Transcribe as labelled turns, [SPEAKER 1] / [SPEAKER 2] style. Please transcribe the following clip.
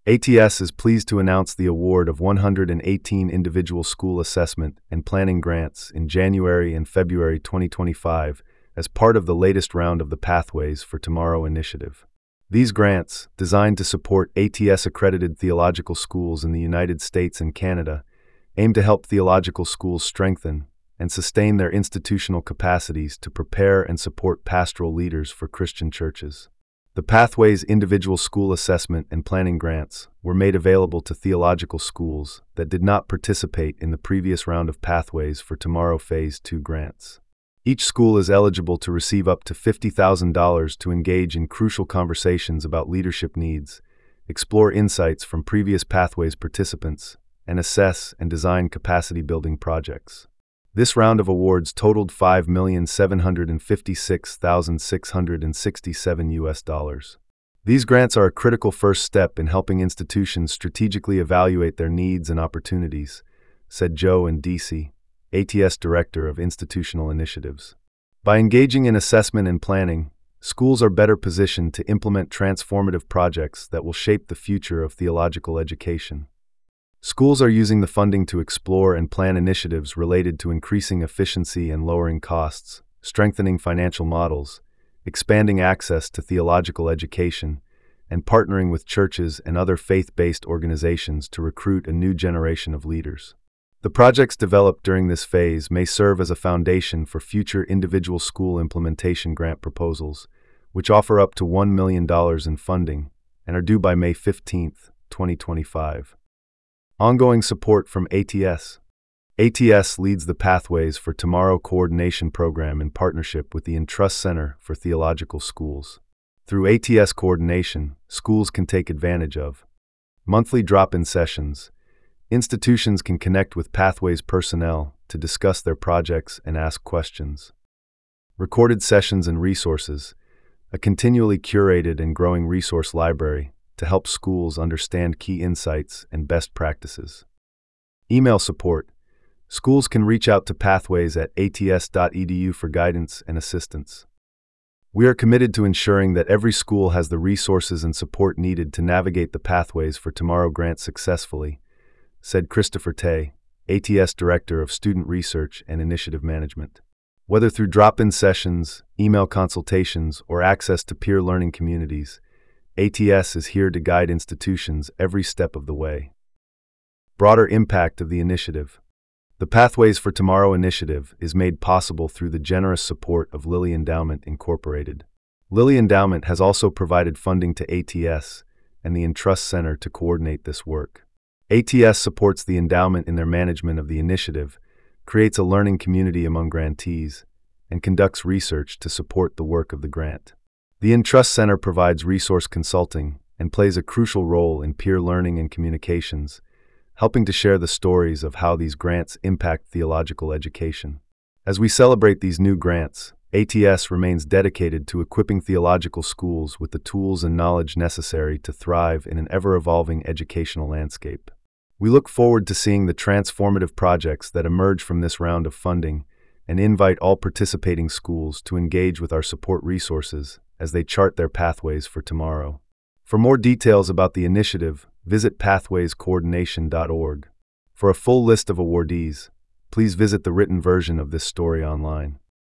[SPEAKER 1] ATS is pleased to announce the award of 118 individual school assessment and planning grants in January and February 2025 as part of the latest round of the Pathways for Tomorrow initiative. These grants, designed to support ATS-accredited theological schools in the United States and Canada, aim to help theological schools strengthen and sustain their institutional capacities to prepare and support pastoral leaders for Christian churches. The Pathways individual school assessment and planning grants were made available to theological schools that did not participate in the previous round of Pathways for Tomorrow Phase 2 grants. Each school is eligible to receive up to $50,000 to engage in crucial conversations about leadership needs, explore insights from previous Pathways participants, and assess and design capacity-building projects. This round of awards totaled $5,756,667. These grants are a critical first step in helping institutions strategically evaluate their needs and opportunities, said Joe Ndisi, ATS Director of Institutional Initiatives. By engaging in assessment and planning, schools are better positioned to implement transformative projects that will shape the future of theological education. Schools are using the funding to explore and plan initiatives related to increasing efficiency and lowering costs, strengthening financial models, expanding access to theological education, and partnering with churches and other faith-based organizations to recruit a new generation of leaders. The projects developed during this phase may serve as a foundation for future individual school implementation grant proposals, which offer up to $1 million in funding and are due by May 15, 2025. Ongoing support from ATS. ATS leads the Pathways for Tomorrow coordination program in partnership with the Entrust Center for Theological Schools. Through ATS coordination, schools can take advantage of monthly drop-in sessions. Institutions can connect with Pathways personnel to discuss their projects and ask questions. Recorded sessions and resources, a continually curated and growing resource library to help schools understand key insights and best practices. Email support. Schools can reach out to Pathways at ats.edu for guidance and assistance. We are committed to ensuring that every school has the resources and support needed to navigate the Pathways for Tomorrow grant successfully, said Christopher Tay, ATS Director of Student Research and Initiative Management. Whether through drop-in sessions, email consultations, or access to peer learning communities, ATS is here to guide institutions every step of the way. Broader impact of the initiative. The Pathways for Tomorrow initiative is made possible through the generous support of Lilly Endowment Incorporated. Lilly Endowment has also provided funding to ATS and the Entrust Center to coordinate this work. ATS supports the endowment in their management of the initiative, creates a learning community among grantees, and conducts research to support the work of the grant. The Entrust Center provides resource consulting and plays a crucial role in peer learning and communications, helping to share the stories of how these grants impact theological education. As we celebrate these new grants, ATS remains dedicated to equipping theological schools with the tools and knowledge necessary to thrive in an ever-evolving educational landscape. We look forward to seeing the transformative projects that emerge from this round of funding and invite all participating schools to engage with our support resources as they chart their pathways for tomorrow. For more details about the initiative, visit pathwayscoordination.org. For a full list of awardees, please visit the written version of this story online.